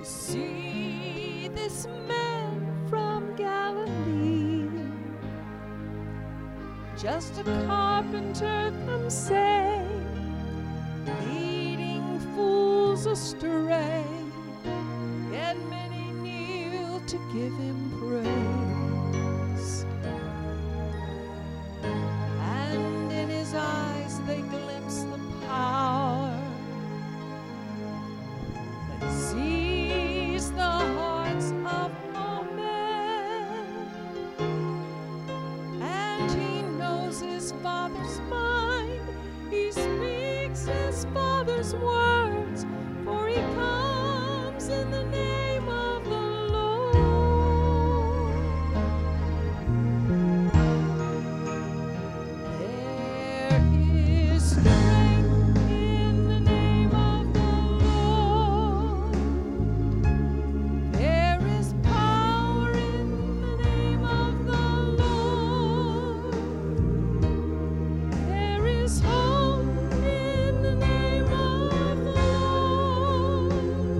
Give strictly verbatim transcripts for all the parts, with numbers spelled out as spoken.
to see this man from Galilee, just a carpenter, some say, leading fools astray, yet many kneel to give him praise. And in his eyes they glimpse the power that sees the hearts of all men, and he knows his Father's mind. He speaks his Father's words, for he comes in the name of the Lord. There is strength in the name of the Lord. There is power in the name of the Lord. There is hope in the name of the Lord.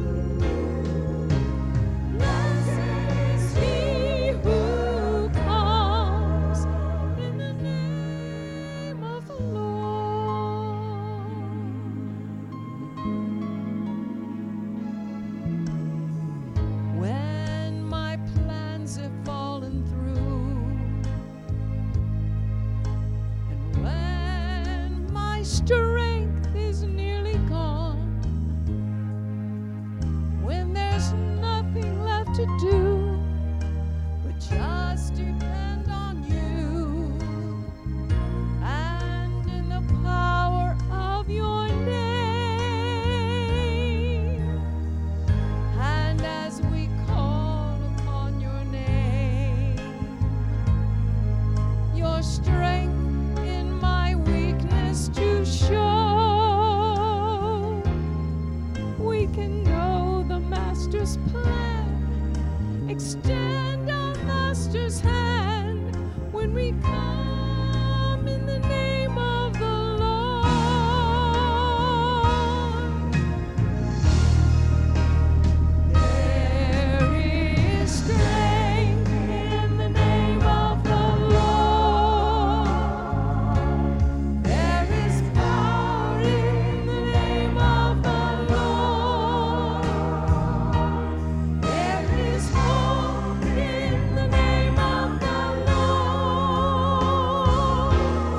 Blessed is he who comes in the name of the Lord. When my plans have fallen through, and when my strength is nearly gone, when there's nothing left to do but just depend on you, and in the power of your name, and as we call upon your name, your strength in my weakness to show, we can know the Master's plan, extend our Master's hand when we come in the name of the Lord. There is strength in the name of the Lord. There is power in the name of the Lord. There is hope in the name of the Lord.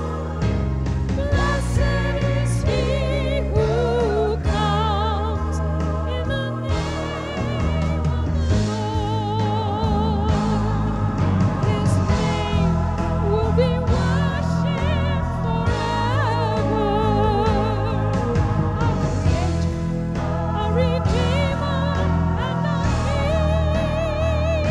Blessed is he who comes in the name of the Lord. His name will be worshipped forever. Our Creator, our Redeemer, and our King.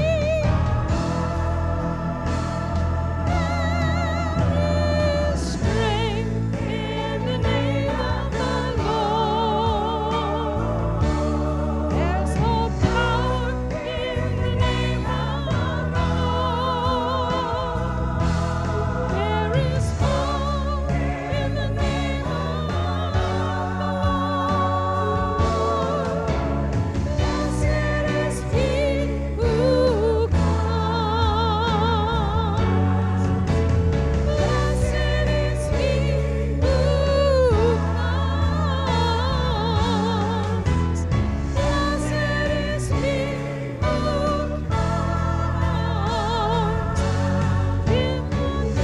There is strength in the name of the Lord. There's all power in the name of the Lord. There is hope in the name of the Lord. Blessed is he who comes. Blessed is he who comes. Blessed is he who comes in the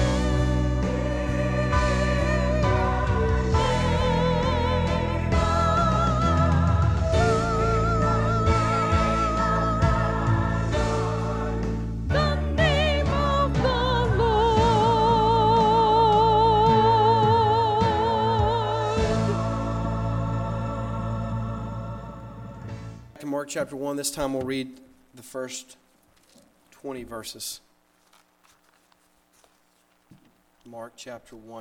name of the Lord. To Mark chapter one, this time we'll read the first twenty verses. Mark chapter one.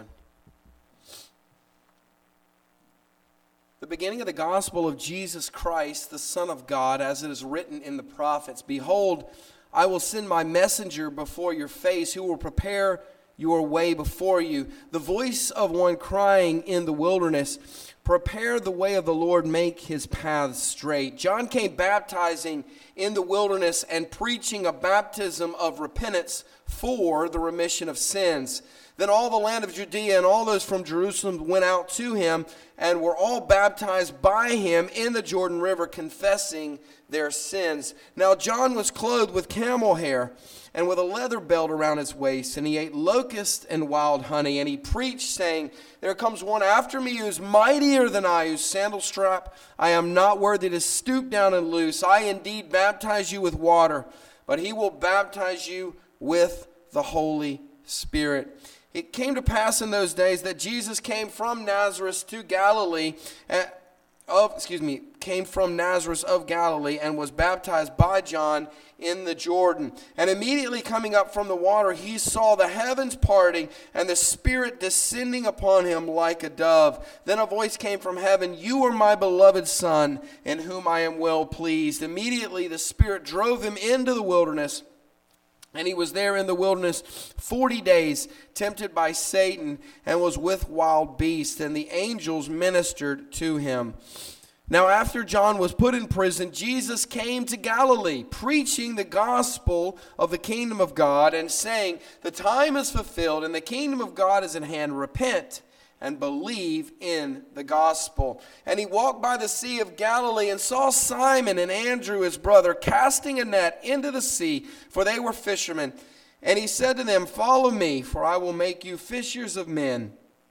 The beginning of the gospel of Jesus Christ, the Son of God, as it is written in the prophets, "Behold, I will send my messenger before your face, who will prepare your way before you. The voice of one crying in the wilderness, prepare the way of the Lord, make his paths straight. John came baptizing in the wilderness and preaching a baptism of repentance for the remission of sins. Then all the land of Judea and all those from Jerusalem went out to him and were all baptized by him in the Jordan River, confessing their sins. Now John was clothed with camel hair and with a leather belt around his waist, and he ate locusts and wild honey. And he preached, saying, there comes one after me who is mightier than I, whose sandal strap I am not worthy to stoop down and loose. I indeed baptize you with water, but he will baptize you with the Holy Spirit. It came to pass in those days that Jesus came from Nazareth to Galilee, uh, of excuse me, came from Nazareth of Galilee, and was baptized by John in the Jordan. And immediately coming up from the water, he saw the heavens parting, and the Spirit descending upon him like a dove. Then a voice came from heaven, "You are my beloved Son, in whom I am well pleased." Immediately the Spirit drove him into the wilderness. And he was there in the wilderness forty days, tempted by Satan, and was with wild beasts, and the angels ministered to him. Now after John was put in prison, Jesus came to Galilee, preaching the gospel of the kingdom of God, and saying, the time is fulfilled, and the kingdom of God is at hand. Repent and believe in the gospel. And he walked by the sea of Galilee and saw Simon and Andrew his brother casting a net into the sea, for they were fishermen. And he said to them, follow me, for I will make you fishers of men.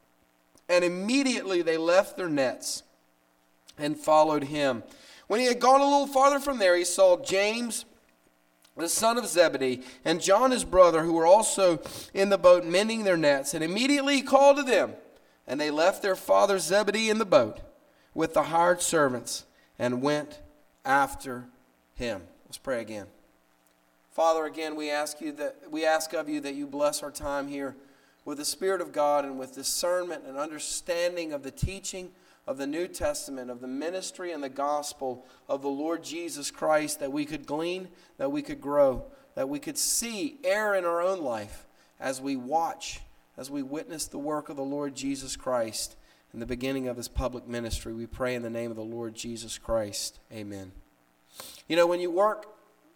And immediately they left their nets and followed him. When he had gone a little farther from there, he saw James, the son of Zebedee, and John his brother, who were also in the boat mending their nets. And immediately he called to them. And they left their father Zebedee in the boat with the hired servants and went after him. Let's pray again. Father, again, we ask you that we ask of you that you bless our time here with the Spirit of God and with discernment and understanding of the teaching of the New Testament, of the ministry and the gospel of the Lord Jesus Christ, that we could glean, that we could grow, that we could see error in our own life as we watch, as we witness the work of the Lord Jesus Christ in the beginning of his public ministry. We pray in the name of the Lord Jesus Christ. Amen. You know, when you work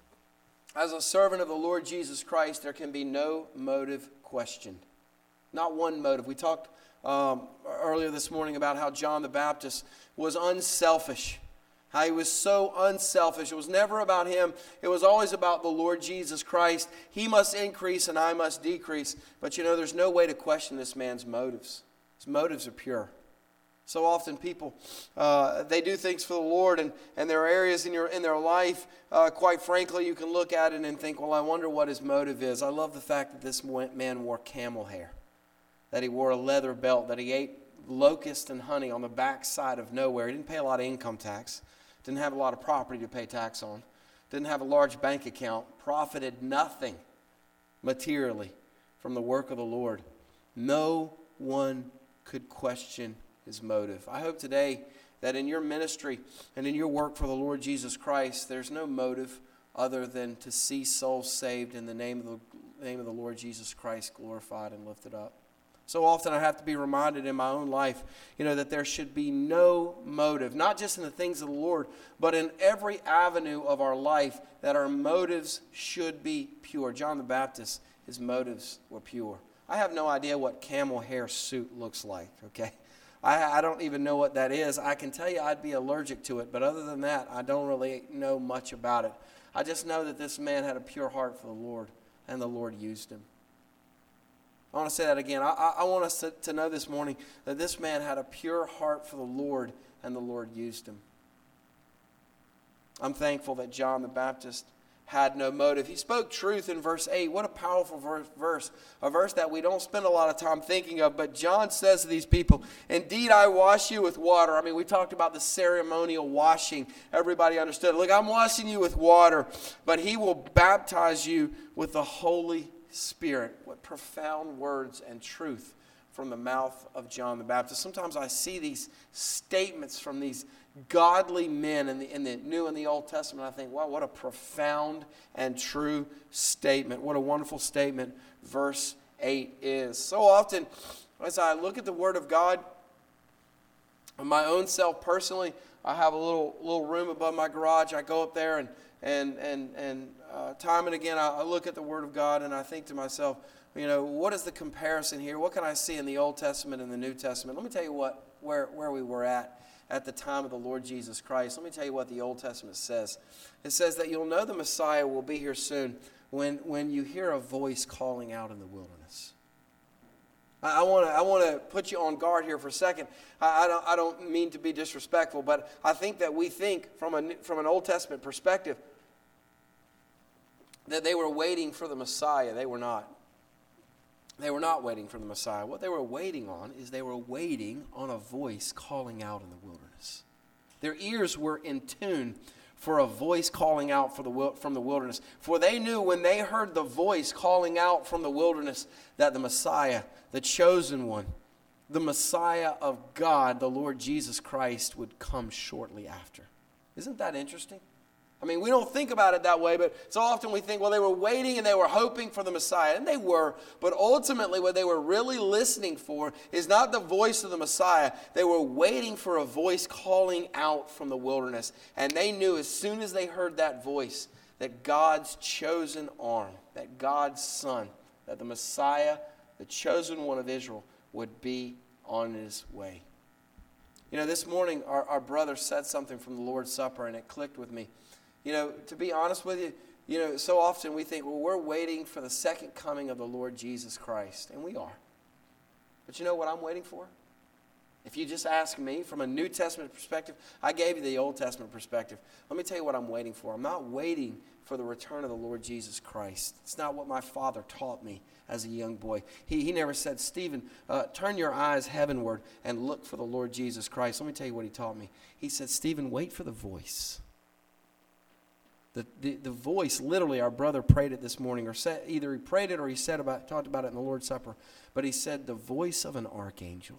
as a servant of the Lord Jesus Christ, there can be no motive questioned. Not one motive. We talked um, earlier this morning about how John the Baptist was unselfish. How he was so unselfish. It was never about him. It was always about the Lord Jesus Christ. He must increase and I must decrease. But you know, there's no way to question this man's motives. His motives are pure. So often people, uh, they do things for the Lord, and, and there are areas in your in their life, uh, quite frankly, you can look at it and think, well, I wonder what his motive is. I love the fact that this man wore camel hair, that he wore a leather belt, that he ate locust and honey on the backside of nowhere. He didn't pay a lot of income tax. Didn't have a lot of property to pay tax on. Didn't have a large bank account. Profited nothing materially from the work of the Lord. No one could question his motive. I hope today that in your ministry and in your work for the Lord Jesus Christ, there's no motive other than to see souls saved in the name of the name of the Lord Jesus Christ glorified and lifted up. So often I have to be reminded in my own life, you know, that there should be no motive, not just in the things of the Lord, but in every avenue of our life, that our motives should be pure. John the Baptist, his motives were pure. I have no idea what camel hair suit looks like, okay? I, I don't even know what that is. I can tell you I'd be allergic to it, but other than that, I don't really know much about it. I just know that this man had a pure heart for the Lord, and the Lord used him. I want to say that again. I, I want us to, to know this morning that this man had a pure heart for the Lord, and the Lord used him. I'm thankful that John the Baptist had no motive. He spoke truth in verse eight. What a powerful verse. A verse that we don't spend a lot of time thinking of. But John says to these people, indeed I wash you with water. I mean, we talked about the ceremonial washing. Everybody understood. Look, I'm washing you with water, but he will baptize you with the Holy Spirit. What profound words and truth from the mouth of John the Baptist. Sometimes I see these statements from these godly men in the, in the New and the Old Testament. I think, wow, what a profound and true statement. What a wonderful statement verse eight is. So often, as I look at the Word of God, My own self personally, I have a little little room above my garage. I go up there and and and and uh, time and again I, I look at the Word of God and I think to myself, you know, what is the comparison here? What can I see in the Old Testament and the New Testament? Let me tell you what where where we were at at the time of the Lord Jesus Christ. Let me tell you what the Old Testament says. It says that you'll know the Messiah will be here soon when when you hear a voice calling out in the wilderness. I want to I want to put you on guard here for a second. I, I don't I don't mean to be disrespectful, but I think that we think from a from an Old Testament perspective that they were waiting for the Messiah. They were not. They were not waiting for the Messiah. What they were waiting on is they were waiting on a voice calling out in the wilderness. Their ears were in tune for a voice calling out for the, from the wilderness. For they knew when they heard the voice calling out from the wilderness that the Messiah, the chosen one, the Messiah of God, the Lord Jesus Christ, would come shortly after. Isn't that interesting? I mean, we don't think about it that way, but so often we think, well, they were waiting and they were hoping for the Messiah. And they were, but ultimately what they were really listening for is not the voice of the Messiah. They were waiting for a voice calling out from the wilderness. And they knew as soon as they heard that voice that God's chosen arm, that God's Son, that the Messiah, the chosen one of Israel, would be on his way. You know, this morning our, our brother said something from the Lord's Supper and it clicked with me. You know, to be honest with you, you know, so often we think, well, we're waiting for the second coming of the Lord Jesus Christ. And we are. But you know what I'm waiting for? If you just ask me from a New Testament perspective, I gave you the Old Testament perspective. Let me tell you what I'm waiting for. I'm not waiting for the return of the Lord Jesus Christ. It's not what my father taught me as a young boy. He, he never said, Stephen, uh, turn your eyes heavenward and look for the Lord Jesus Christ. Let me tell you what he taught me. He said, Stephen, wait for the voice. The, the the voice, literally, our brother prayed it this morning, or said, either he prayed it or he said about talked about it in the Lord's Supper. But he said the voice of an archangel,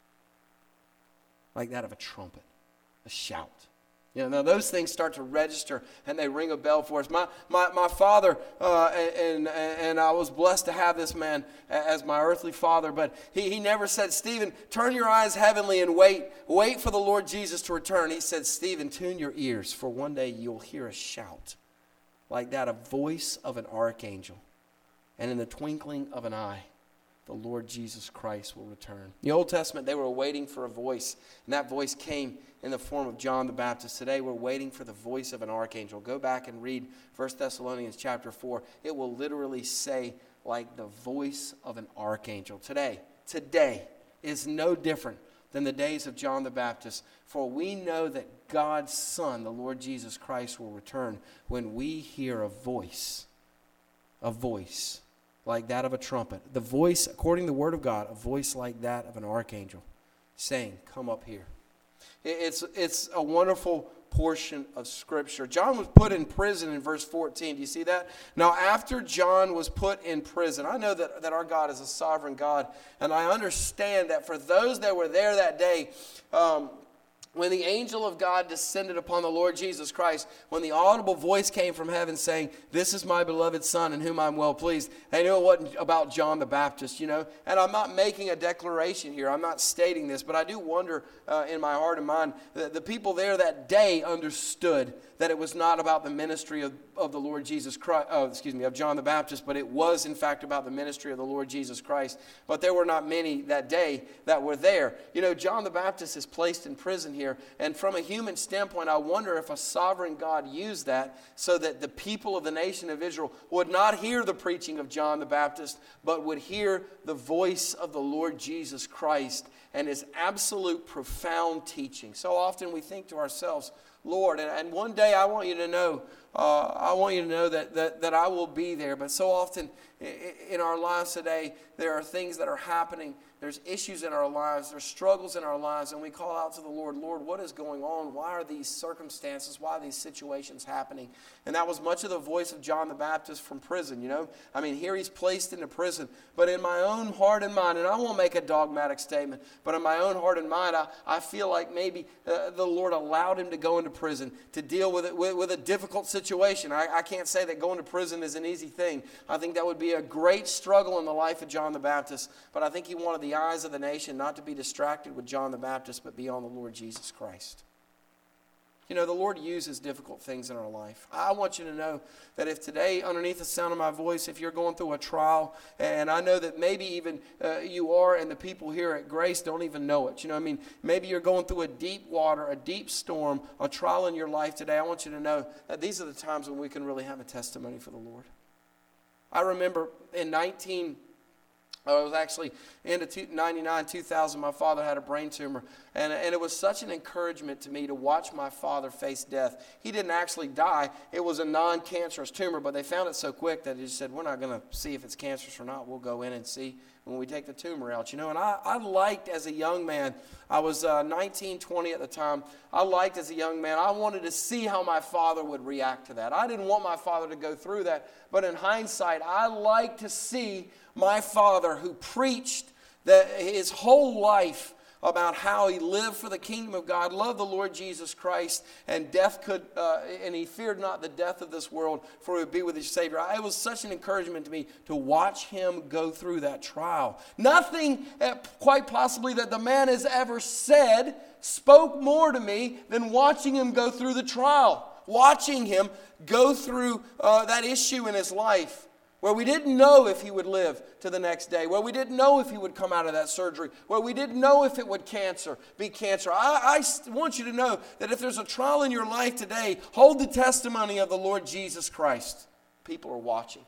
like that of a trumpet, a shout. You know, now those things start to register and they ring a bell for us. My my my father, uh, and, and and I was blessed to have this man as my earthly father, but he, he never said, Stephen, turn your eyes heavenly and wait, wait for the Lord Jesus to return. He said, Stephen, tune your ears, for one day you'll hear a shout like that, a voice of an archangel. And in the twinkling of an eye, the Lord Jesus Christ will return. In the Old Testament, they were waiting for a voice, and that voice came in the form of John the Baptist. Today, we're waiting for the voice of an archangel. Go back and read First Thessalonians chapter four. It will literally say, like the voice of an archangel. Today, today is no different than the days of John the Baptist, for we know that God's Son, the Lord Jesus Christ, will return when we hear a voice, a voice like that of a trumpet. The voice, according to the Word of God, a voice like that of an archangel saying, come up here. It's, it's a wonderful portion of Scripture. John was put in prison in verse fourteen. Do you see that? Now, after John was put in prison, I know that, that our God is a sovereign God, and I understand that for those that were there that day, um, when the angel of God descended upon the Lord Jesus Christ, when the audible voice came from heaven saying, this is my beloved Son in whom I'm well pleased, they knew it wasn't about John the Baptist, you know. And I'm not making a declaration here. I'm not stating this, but I do wonder uh, in my heart and mind that the people there that day understood that it was not about the ministry of, of the Lord Jesus Christ, uh, excuse me, of John the Baptist, but it was in fact about the ministry of the Lord Jesus Christ. But there were not many that day that were there. You know, John the Baptist is placed in prison here. And from a human standpoint, I wonder if a sovereign God used that so that the people of the nation of Israel would not hear the preaching of John the Baptist, but would hear the voice of the Lord Jesus Christ and his absolute profound teaching. So often we think to ourselves, Lord, and, and one day I want you to know, uh, I want you to know that, that, that I will be there. But so often in our lives today, there are things that are happening. There's issues in our lives. There's struggles in our lives. And we call out to the Lord, Lord, what is going on? Why are these circumstances? Why are these situations happening? And that was much of the voice of John the Baptist from prison, you know. I mean, here he's placed into prison. But in my own heart and mind, and I won't make a dogmatic statement, but in my own heart and mind, I, I feel like maybe uh, the Lord allowed him to go into prison to deal with it with, with a difficult situation. I, I can't say that going to prison is an easy thing. I think that would be a great struggle in the life of John the Baptist. But I think he wanted the the eyes of the nation not to be distracted with John the Baptist, but be on the Lord Jesus Christ. You know, the Lord uses difficult things in our life. I want you to know that if today, underneath the sound of my voice, if you're going through a trial, and I know that maybe even uh, you are, and the people here at Grace don't even know it. You know what I mean? Maybe you're going through a deep water, a deep storm, a trial in your life today. I want you to know that these are the times when we can really have a testimony for the Lord. I remember in nineteen I was actually into ninety-nine, two thousand, my father had a brain tumor. And, and it was such an encouragement to me to watch my father face death. He didn't actually die. It was a non-cancerous tumor, but they found it so quick that they just said, we're not going to see if it's cancerous or not. We'll go in and see when we take the tumor out. You know, and I, I liked as a young man, I was uh, nineteen, twenty at the time. I liked as a young man, I wanted to see how my father would react to that. I didn't want my father to go through that. But in hindsight, I liked to see my father, who preached that his whole life about how he lived for the kingdom of God, loved the Lord Jesus Christ, and death could, uh, and he feared not the death of this world, for he would be with his Savior. It was such an encouragement to me to watch him go through that trial. Nothing, uh, quite possibly, that the man has ever said spoke more to me than watching him go through the trial, watching him go through uh, that issue in his life, where we didn't know if he would live to the next day, where we didn't know if he would come out of that surgery, where we didn't know if it would cancer, be cancer. I, I want you to know that if there's a trial in your life today, hold the testimony of the Lord Jesus Christ. People are watching.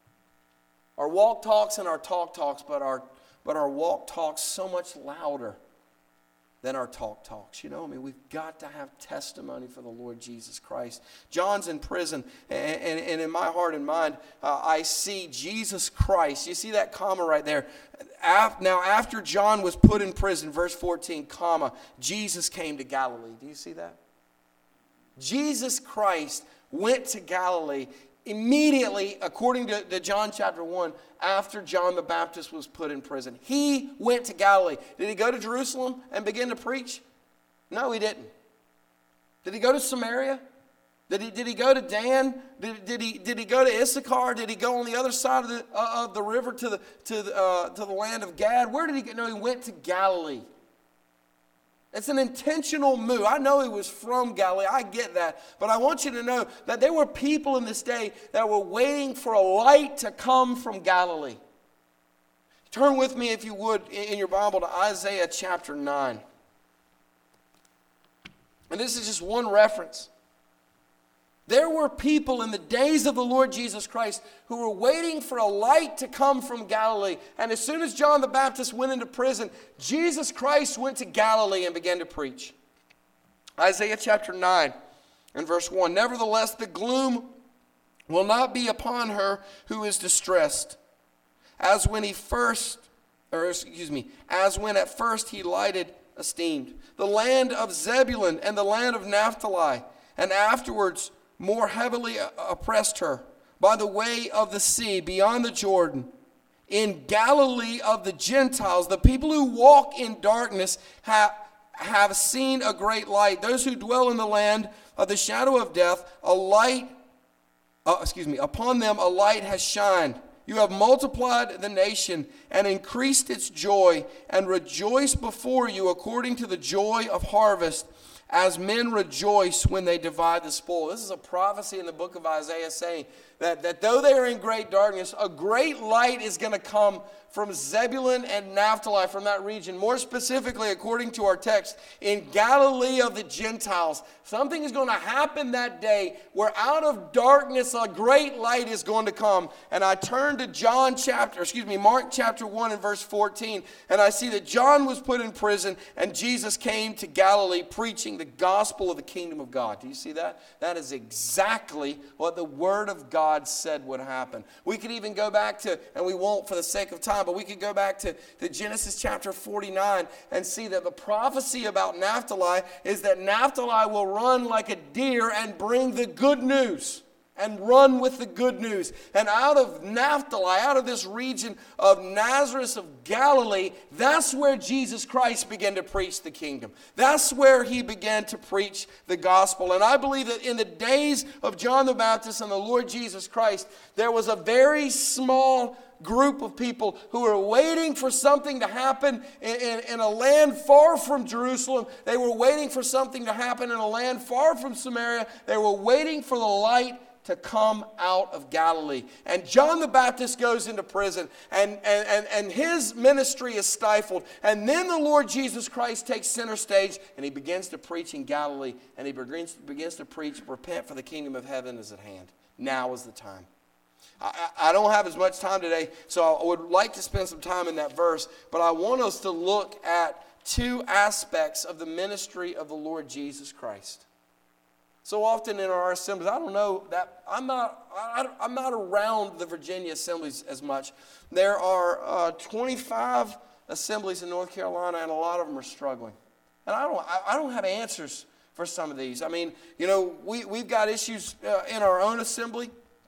Our walk talks and our talk talks, but our, but our walk talks so much louder than our talk talks. You know, I mean, we've got to have testimony for the Lord Jesus Christ. John's in prison, and, and, and in my heart and mind, uh, I see Jesus Christ. You see that comma right there? Now, after John was put in prison, verse fourteen, comma, Jesus came to Galilee. Do you see that? Jesus Christ went to Galilee immediately, according to, to John chapter one, after John the Baptist was put in prison. He went to Galilee. Did he go to Jerusalem and begin to preach? No, he didn't. Did he go to Samaria? Did he, did he go to Dan? Did, did, he, did he go to Issachar? Did he go on the other side of the, uh, of the river to the, to, the, uh, to the land of Gad? Where did he go? No, he went to Galilee. It's an intentional move. I know he was from Galilee. I get that. But I want you to know that there were people in this day that were waiting for a light to come from Galilee. Turn with me, if you would, in your Bible to Isaiah chapter nine. And this is just one reference. There were people in the days of the Lord Jesus Christ who were waiting for a light to come from Galilee. And as soon as John the Baptist went into prison, Jesus Christ went to Galilee and began to preach. Isaiah chapter nine and verse one. Nevertheless, the gloom will not be upon her who is distressed, as when he first, or excuse me, as when at first he lighted esteemed. The land of Zebulun and the land of Naphtali, and afterwards more heavily oppressed her by the way of the sea beyond the Jordan. In Galilee of the Gentiles, the people who walk in darkness have, have seen a great light. Those who dwell in the land of the shadow of death, a light, uh, excuse me, upon them a light has shined. You have multiplied the nation and increased its joy, and rejoice before you according to the joy of harvest, as men rejoice when they divide the spoil. This is a prophecy in the book of Isaiah saying that, that though they are in great darkness, a great light is going to come from Zebulun and Naphtali, from that region. More specifically, according to our text, in Galilee of the Gentiles. Something is going to happen that day where out of darkness a great light is going to come. And I turn to John chapter, excuse me, Mark chapter one and verse fourteen, and I see that John was put in prison and Jesus came to Galilee preaching the gospel of the kingdom of God. Do you see that? That is exactly what the Word of God said would happen. We could even go back to, and we won't for the sake of time, but we could go back to, to Genesis chapter forty-nine and see that the prophecy about Naphtali is that Naphtali will run like a deer and bring the good news. and run with the good news. And out of Naphtali, out of this region of Nazareth of Galilee, that's where Jesus Christ began to preach the kingdom. That's where he began to preach the gospel. And I believe that in the days of John the Baptist and the Lord Jesus Christ, there was a very small group of people who were waiting for something to happen in, in, in a land far from Jerusalem. They were waiting for something to happen in a land far from Samaria. They were waiting for the light to come out of Galilee. And John the Baptist goes into prison, and, and, and, and his ministry is stifled. And then the Lord Jesus Christ takes center stage, and he begins to preach in Galilee, and he begins, begins to preach, repent, for the kingdom of heaven is at hand. Now is the time. I, I don't have as much time today, so I would like to spend some time in that verse, but I want us to look at two aspects of the ministry of the Lord Jesus Christ. So often in our assemblies, I don't know that I'm not I, I'm not around the Virginia assemblies as much. There are uh, twenty-five assemblies in North Carolina, and a lot of them are struggling. And I don't I, I don't have answers for some of these. I mean, you know, we we've got issues uh, in our own assembly.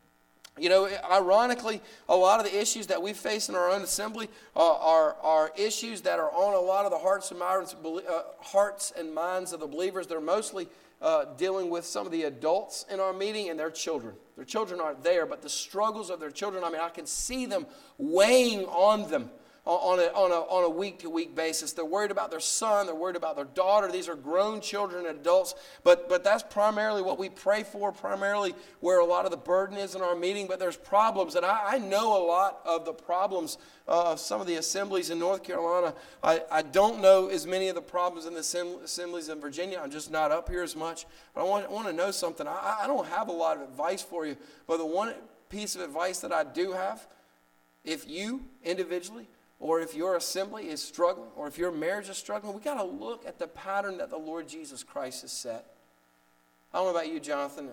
You know, ironically, a lot of the issues that we face in our own assembly uh, are, are issues that are on a lot of the hearts and minds, uh, hearts and minds of the believers. They're mostly uh, dealing with some of the adults in our meeting and their children. Their children aren't there, but the struggles of their children, I mean, I can see them weighing on them on a, on a, on a week-to-week basis. They're worried about their son. They're worried about their daughter. These are grown children and adults. But, but that's primarily what we pray for, primarily where a lot of the burden is in our meeting. But there's problems. And I, I know a lot of the problems uh, of some of the assemblies in North Carolina. I, I don't know as many of the problems in the assemblies in Virginia. I'm just not up here as much. But I want, I want to know something. I, I don't have a lot of advice for you. But the one piece of advice that I do have, if you individually, or if your assembly is struggling, or if your marriage is struggling, we got to look at the pattern that the Lord Jesus Christ has set. I don't know about you, Jonathan.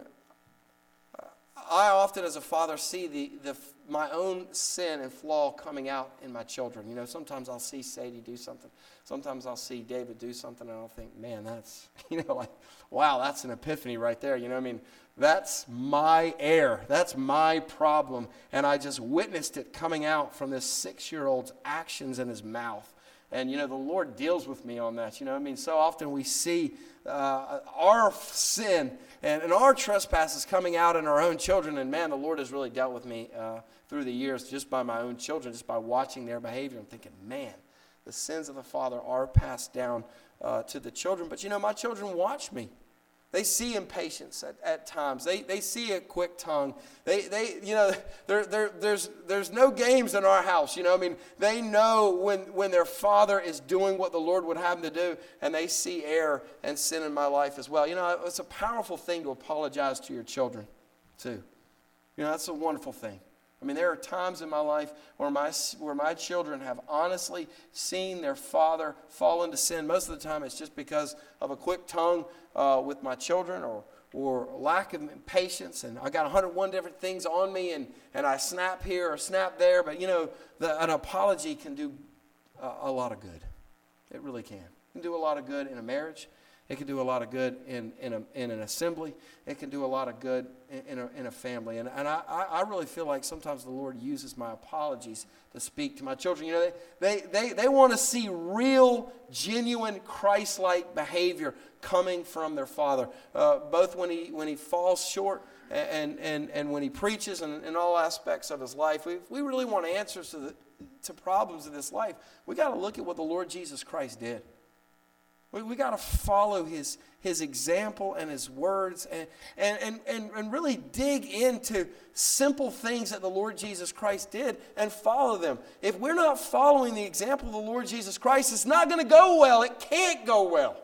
I often, as a father, see the, the my own sin and flaw coming out in my children. You know, sometimes I'll see Sadie do something. Sometimes I'll see David do something, and I'll think, man, that's, you know, like, wow, that's an epiphany right there. You know, I mean, that's my error. That's my problem. And I just witnessed it coming out from this six-year-old's actions in his mouth. And, you know, the Lord deals with me on that. You know, I mean, so often we see uh, our sin and, and our trespasses coming out in our own children. And, man, the Lord has really dealt with me uh, through the years just by my own children, just by watching their behavior. I'm thinking, man, the sins of the father are passed down uh, to the children. But, you know, my children watch me. They see impatience at, at times. They they see a quick tongue. They they you know there there there's there's no games in our house. You know, I mean, they know when when their father is doing what the Lord would have them to do, and they see error and sin in my life as well. You know, it's a powerful thing to apologize to your children, too. You know, that's a wonderful thing. I mean, there are times in my life where my where my children have honestly seen their father fall into sin. Most of the time, it's just because of a quick tongue uh, with my children, or or lack of patience. And I got one hundred one different things on me, and, and I snap here or snap there. But, you know, the, an apology can do a, a lot of good. It really can. It can do a lot of good in a marriage. It can do a lot of good in in, a, in an assembly. It can do a lot of good in, in, a, in a family. And, and I, I really feel like sometimes the Lord uses my apologies to speak to my children. You know, they, they, they, they want to see real, genuine, Christ-like behavior coming from their father, uh, both when he when he falls short and and, and when he preaches, and in all aspects of his life. If we really want answers to, the, to problems in this life, we got to look at what the Lord Jesus Christ did. We, we got to follow his his example and his words, and, and, and, and really dig into simple things that the Lord Jesus Christ did and follow them. If we're not following the example of the Lord Jesus Christ, it's not going to go well. It can't go well.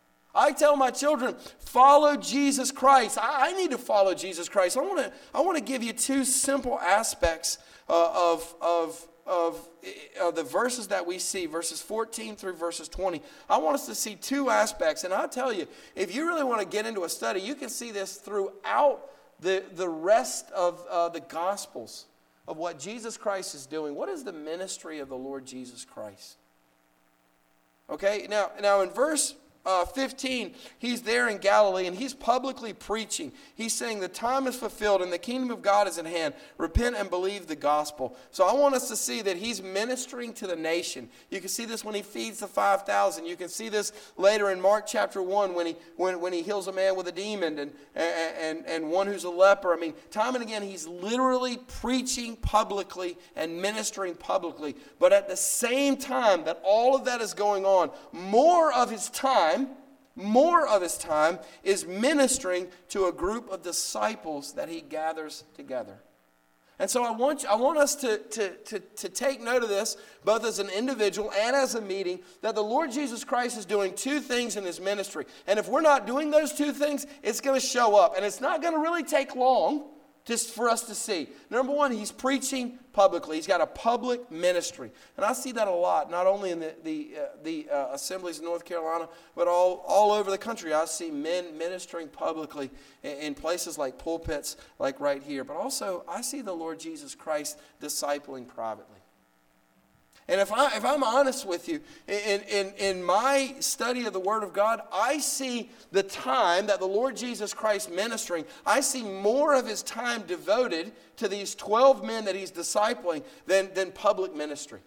I tell my children, follow Jesus Christ. I, I need to follow Jesus Christ. I want to I want to give you two simple aspects uh, of of Of, of the verses that we see, verses fourteen through verses twenty. I want us to see two aspects. And I'll tell you, if you really want to get into a study, you can see this throughout the, the rest of uh, the Gospels of what Jesus Christ is doing. What is the ministry of the Lord Jesus Christ? Okay, now, now in verse uh, fifteen, he's there in Galilee and he's publicly preaching. He's saying the time is fulfilled and the kingdom of God is at hand. Repent and believe the gospel. So I want us to see that he's ministering to the nation. You can see this when he feeds the five thousand. You can see this later in Mark chapter one when he when, when he heals a man with a demon and, and, and one who's a leper. I mean, time and again, he's literally preaching publicly and ministering publicly. But at the same time that all of that is going on, more of his time More of his time is ministering to a group of disciples that he gathers together. And so I want you, I want us to, to, to, to take note of this, both as an individual and as a meeting, that the Lord Jesus Christ is doing two things in his ministry. And if we're not doing those two things, it's going to show up. And it's not going to really take long just for us to see. Number one, he's preaching publicly. He's got a public ministry. And I see that a lot, not only in the, the, uh, the uh, assemblies in North Carolina, but all, all over the country. I see men ministering publicly in, in places like pulpits, like right here. But also, I see the Lord Jesus Christ discipling privately. And if, I, if I'm honest with you, in, in, in my study of the Word of God, I see the time that the Lord Jesus Christ ministering, I see more of his time devoted to these twelve men that he's discipling than, than public ministry.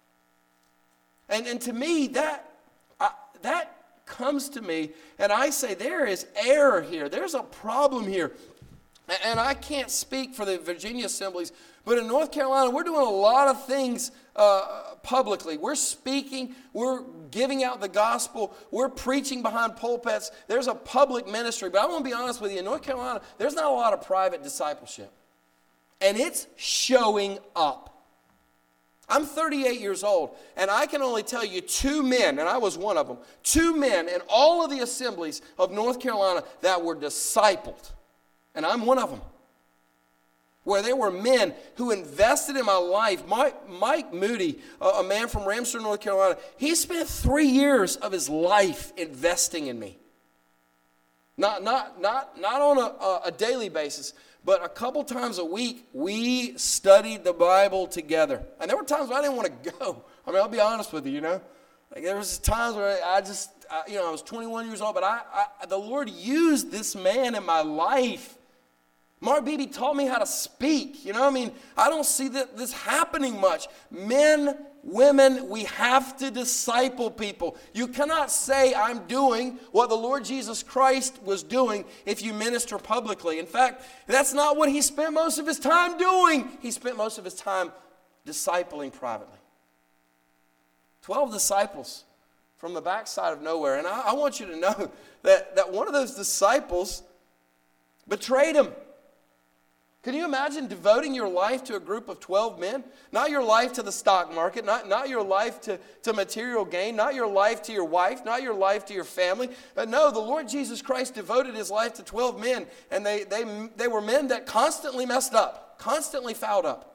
And, and to me, that, I, that comes to me, and I say there is error here. There's a problem here. And I can't speak for the Virginia assemblies, but in North Carolina, we're doing a lot of things uh, publicly. We're speaking, we're giving out the gospel, we're preaching behind pulpits. There's a public ministry, but I want to be honest with you, in North Carolina, there's not a lot of private discipleship. And it's showing up. I'm thirty-eight years old, and I can only tell you two men, and I was one of them, two men in all of the assemblies of North Carolina that were discipled. And I'm one of them. Where there were men who invested in my life. Mike, Mike Moody, a man from Ramsey, North Carolina, he spent three years of his life investing in me. Not, not, not, not on a, a daily basis, but a couple times a week, we studied the Bible together. And there were times where I didn't want to go. I mean, I'll be honest with you, you know. Like there was times where I just, I, you know, I was twenty-one years old, but I, I, the Lord used this man in my life. Mark Beebe taught me how to speak. You know, I mean, I don't see that this happening much. Men, women, we have to disciple people. You cannot say I'm doing what the Lord Jesus Christ was doing if you minister publicly. In fact, that's not what he spent most of his time doing. He spent most of his time discipling privately. Twelve disciples from the backside of nowhere. And I, I want you to know that, that one of those disciples betrayed him. Can you imagine devoting your life to a group of twelve men? Not your life to the stock market, not, not your life to, to material gain, not your life to your wife, not your life to your family. But no, the Lord Jesus Christ devoted his life to twelve men, and they, they, they were men that constantly messed up, constantly fouled up.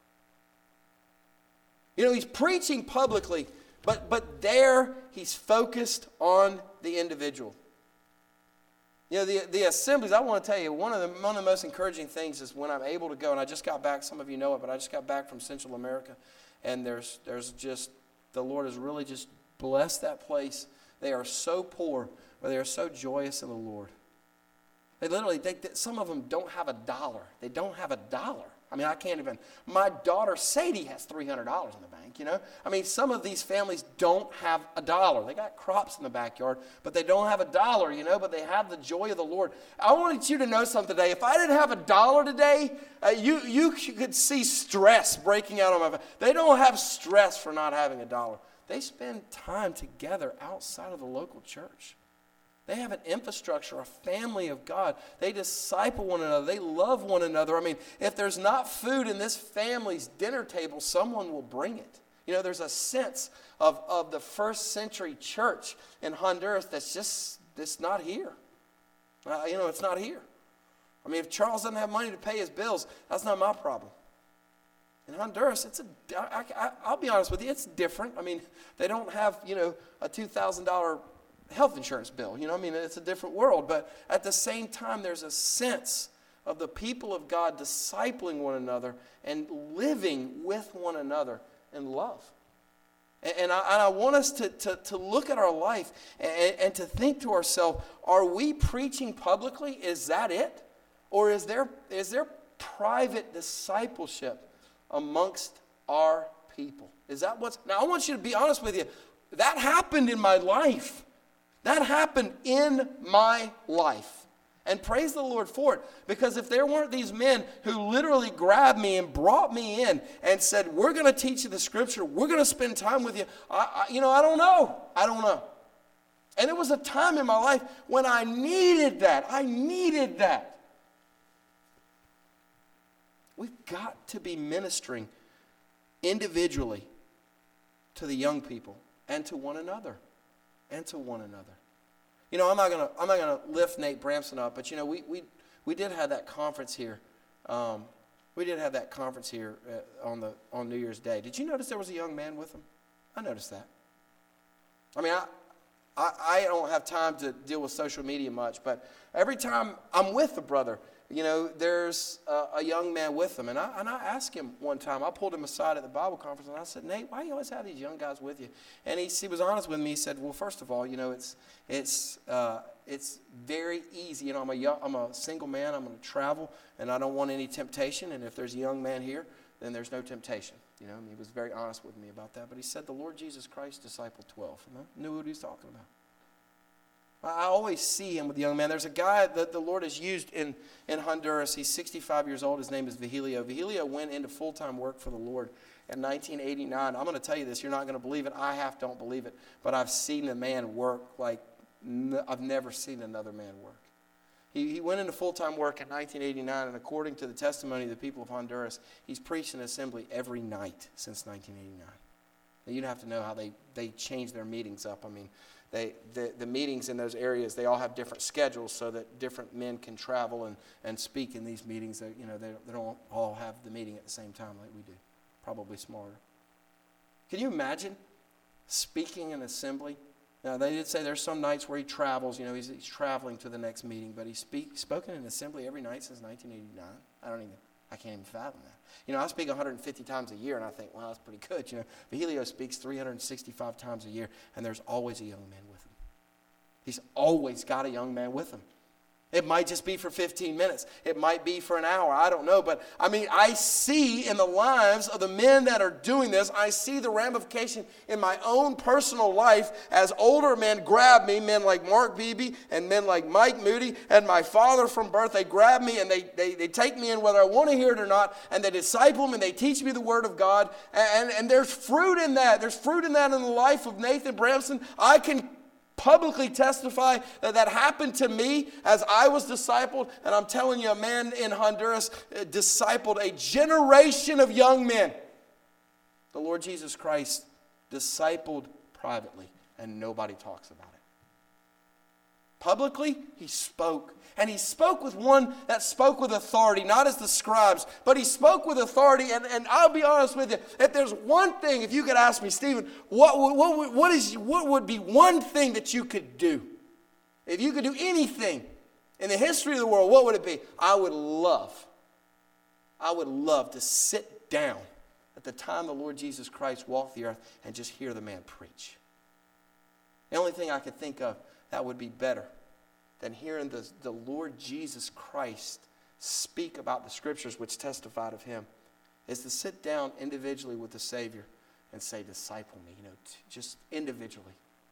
You know, he's preaching publicly, but, but there he's focused on the individual. You know, the, the assemblies, I want to tell you, one of, the, one of the most encouraging things is when I'm able to go, and I just got back, some of you know it, but I just got back from Central America, and there's there's just, the Lord has really just blessed that place. They are so poor, but they are so joyous in the Lord. They literally, they, some of them don't have a dollar. They don't have a dollar. I mean, I can't even, my daughter Sadie has three hundred dollars in the bank, you know. I mean, some of these families don't have a dollar. They got crops in the backyard, but they don't have a dollar, you know, but they have the joy of the Lord. I wanted you to know something today. If I didn't have a dollar today, uh, you, you could see stress breaking out on my face. They don't have stress for not having a dollar. They spend time together outside of the local church. They have an infrastructure, a family of God. They disciple one another. They love one another. I mean, if there's not food in this family's dinner table, someone will bring it. You know, there's a sense of, of the first century church in Honduras that's just, it's not here. Uh, you know, it's not here. I mean, if Charles doesn't have money to pay his bills, that's not my problem. In Honduras, it's a, I, I, I'll be honest with you, it's different. I mean, they don't have, you know, a two thousand dollars health insurance bill. You know, I mean, it's a different world. But at the same time, there's a sense of the people of God discipling one another and living with one another in love. And, and, I, and I want us to, to, to look at our life and, and to think to ourselves, are we preaching publicly? Is that it? Or is there is there private discipleship amongst our people? Is that what's... Now, I want you to be honest with you. That happened in my life. That happened in my life. And praise the Lord for it. Because if there weren't these men who literally grabbed me and brought me in and said, we're going to teach you the scripture, we're going to spend time with you, I, I, you know, I don't know. I don't know. And it was a time in my life when I needed that. I needed that. We've got to be ministering individually to the young people and to one another. And to one another. You know, I'm not gonna I'm not gonna lift Nate Bramson up, but you know, we we, we did have that conference here. Um, we did have that conference here uh, on the on New Year's Day. Did you notice there was a young man with him? I noticed that. I mean, I I, I don't have time to deal with social media much, but every time I'm with a brother, you know, there's a, a young man with him. And I, and I asked him one time, I pulled him aside at the Bible conference, and I said, Nate, why do you always have these young guys with you? And he, he was honest with me. He said, well, first of all, you know, it's it's uh, it's very easy. You know, I'm a, young, I'm a single man. I'm going to travel, and I don't want any temptation. And if there's a young man here, then there's no temptation. You know, and he was very honest with me about that. But he said the Lord Jesus Christ discipled twelve. And I knew what he was talking about. I always see him with the young man. There's a guy that the Lord has used in, in Honduras. He's sixty-five years old. His name is Vigilio. Vigilio went into full-time work for the Lord in nineteen eighty-nine. I'm going to tell you this. You're not going to believe it. I half don't believe it. But I've seen a man work like n- I've never seen another man work. He, he went into full-time work in nineteen eighty-nine, and according to the testimony of the people of Honduras, he's preached in assembly every night since nineteen eighty-nine. Now, you'd have to know how they, they changed their meetings up. I mean, They, the, the meetings in those areas, they all have different schedules so that different men can travel and, and speak in these meetings. They, you know, they, they don't all have the meeting at the same time like we do. Probably smarter. Can you imagine speaking in assembly? Now, they did say there's some nights where he travels. You know, he's, he's traveling to the next meeting. But he's speak, spoken in assembly every night since nineteen eighty-nine. I don't even, I can't even fathom that. You know, I speak one hundred fifty times a year, and I think, well, that's pretty good. You know, Vigilio speaks three hundred sixty-five times a year, and there's always a young man with him. He's always got a young man with him. It might just be for fifteen minutes. It might be for an hour. I don't know. But, I mean, I see in the lives of the men that are doing this, I see the ramification in my own personal life as older men grab me, men like Mark Beebe and men like Mike Moody and my father from birth. They grab me and they, they, they take me in whether I want to hear it or not, and they disciple me and they teach me the Word of God. And, and there's fruit in that. There's fruit in that in the life of Nathan Bramson. I can publicly testify that that happened to me as I was discipled. And I'm telling you, a man in Honduras discipled a generation of young men. The Lord Jesus Christ discipled privately, and nobody talks about it. Publicly, he spoke. And he spoke with one that spoke with authority, not as the scribes, but he spoke with authority. And, and I'll be honest with you, if there's one thing, if you could ask me, Stephen, what, what, what, is, what would be one thing that you could do? If you could do anything in the history of the world, what would it be? I would love, I would love to sit down at the time the Lord Jesus Christ walked the earth and just hear the man preach. The only thing I could think of that would be better than hearing the, the Lord Jesus Christ speak about the scriptures which testified of him is to sit down individually with the Savior and say, disciple me, you know, t- just individually.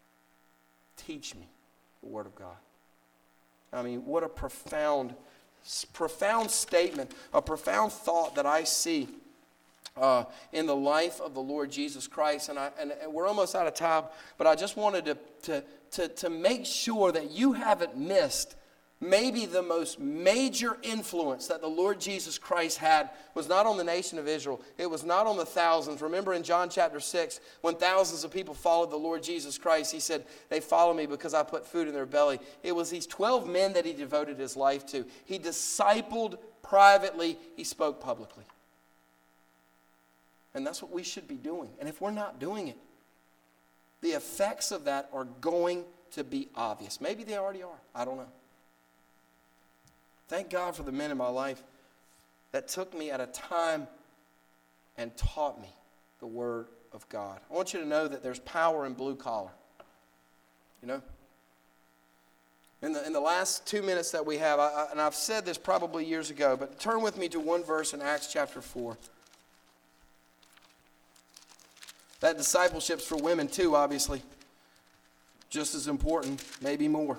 Teach me the Word of God. I mean, what a profound, profound statement, a profound thought that I see uh, in the life of the Lord Jesus Christ. And, I, and, and we're almost out of time, but I just wanted to, to To, to make sure that you haven't missed maybe the most major influence that the Lord Jesus Christ had was not on the nation of Israel. It was not on the thousands. Remember in John chapter six, when thousands of people followed the Lord Jesus Christ, he said, they follow me because I put food in their belly. It was these twelve men that he devoted his life to. He discipled privately. He spoke publicly. And that's what we should be doing. And if we're not doing it, the effects of that are going to be obvious. Maybe they already are. I don't know. Thank God for the men in my life that took me at a time and taught me the Word of God. I want you to know that there's power in blue collar. You know? In the, in the last two minutes that we have, I, I, and I've said this probably years ago, but turn with me to one verse in Acts chapter four. That discipleship's for women too, obviously. Just as important, maybe more.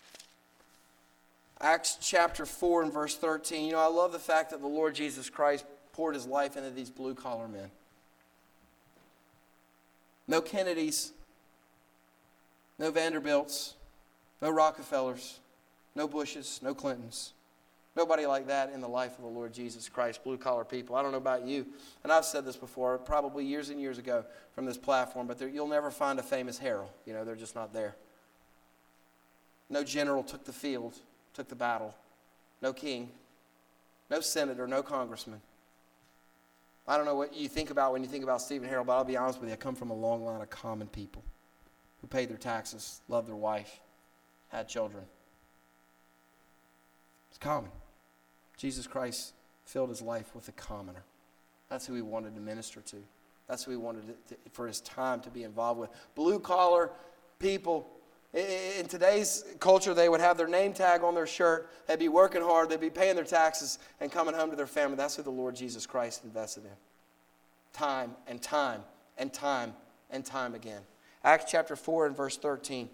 Acts chapter four and verse thirteen. You know, I love the fact that the Lord Jesus Christ poured his life into these blue-collar men. No Kennedys, no Vanderbilts, no Rockefellers, no Bushes, no Clintons. Nobody like that in the life of the Lord Jesus Christ, blue-collar people. I don't know about you, and I've said this before, probably years and years ago from this platform, but there, you'll never find a famous hero. You know, they're just not there. No general took the field, took the battle. No king, no senator, no congressman. I don't know what you think about when you think about Stephen Harrell, but I'll be honest with you, I come from a long line of common people who paid their taxes, loved their wife, had children. It's common. Jesus Christ filled his life with a commoner. That's who he wanted to minister to. That's who he wanted to, to, for his time to be involved with. Blue-collar people. In today's culture, they would have their name tag on their shirt. They'd be working hard. They'd be paying their taxes and coming home to their family. That's who the Lord Jesus Christ invested in. Time and time and time and time again. Acts chapter four and verse thirteen.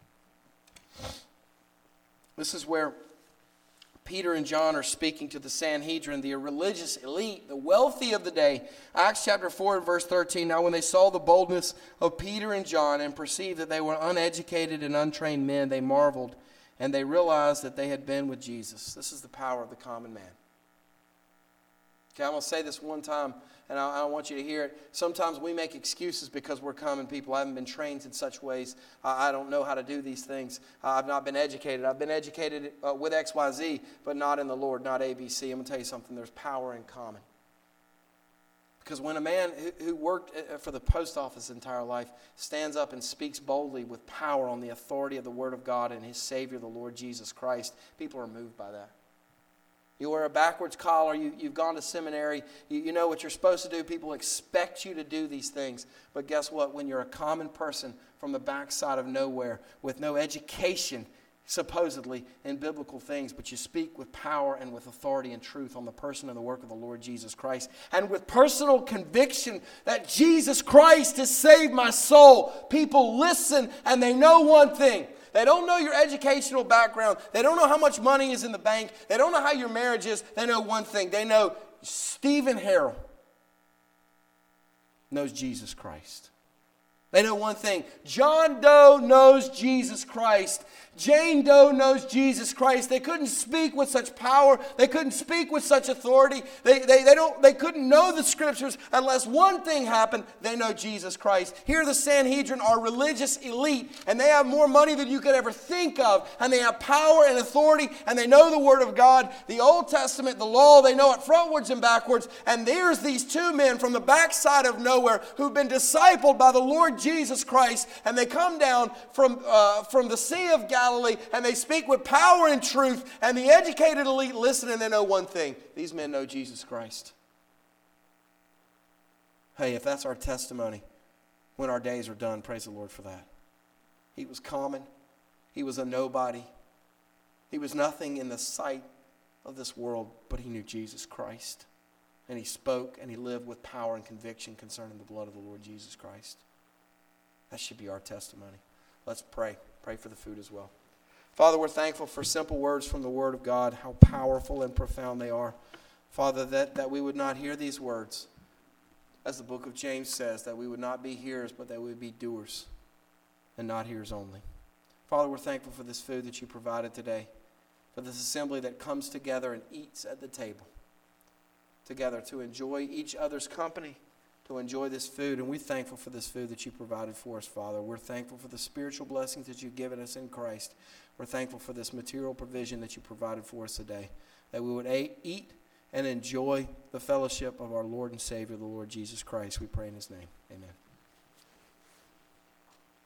This is where Peter and John are speaking to the Sanhedrin, the religious elite, the wealthy of the day. Acts chapter four and verse thirteen. Now when they saw the boldness of Peter and John and perceived that they were uneducated and untrained men, they marveled, and they realized that they had been with Jesus. This is the power of the common man. Okay, I'm going to say this one time, and I, I want you to hear it. Sometimes we make excuses because we're common people. I haven't been trained in such ways. I, I don't know how to do these things. Uh, I've not been educated. I've been educated uh, with X Y Z, but not in the Lord, not A B C. I'm going to tell you something. There's power in common. Because when a man who, who worked for the post office his entire life stands up and speaks boldly with power on the authority of the Word of God and his Savior, the Lord Jesus Christ, people are moved by that. You wear a backwards collar, you, you've gone to seminary, you, you know what you're supposed to do. People expect you to do these things. But guess what? When you're a common person from the backside of nowhere with no education, supposedly, in biblical things, but you speak with power and with authority and truth on the person and the work of the Lord Jesus Christ, and with personal conviction that Jesus Christ has saved my soul, people listen and they know one thing. They don't know your educational background. They don't know how much money is in the bank. They don't know how your marriage is. They know one thing. They know Stephen Harrell knows Jesus Christ. They know one thing. John Doe knows Jesus Christ. Jane Doe knows Jesus Christ. They couldn't speak with such power. They couldn't speak with such authority. They, they, they, don't, they couldn't know the Scriptures unless one thing happened. They know Jesus Christ. Here the Sanhedrin are religious elite, and they have more money than you could ever think of, and they have power and authority, and they know the Word of God, the Old Testament, the law. They know it frontwards and backwards, and there's these two men from the backside of nowhere who've been discipled by the Lord Jesus Christ, and they come down from, uh, from the Sea of Galilee, and they speak with power and truth, and the educated elite listen, and they know one thing. These men know Jesus Christ. Hey, if that's our testimony when our days are done, praise the Lord for that. He was common. He was a nobody. He was nothing in the sight of this world, but he knew Jesus Christ. And he spoke and he lived with power and conviction concerning the blood of the Lord Jesus Christ. That should be our testimony. Let's pray. Pray for the food as well. Father, we're thankful for simple words from the Word of God, how powerful and profound they are. Father, that, that we would not hear these words, as the book of James says, that we would not be hearers, but that we would be doers and not hearers only. Father, we're thankful for this food that you provided today, for this assembly that comes together and eats at the table together to enjoy each other's company, to enjoy this food. And we're thankful for this food that you provided for us, Father. We're thankful for the spiritual blessings that you've given us in Christ. We're thankful for this material provision that you provided for us today, that we would eat and enjoy the fellowship of our Lord and Savior, the Lord Jesus Christ. We pray in his name. Amen.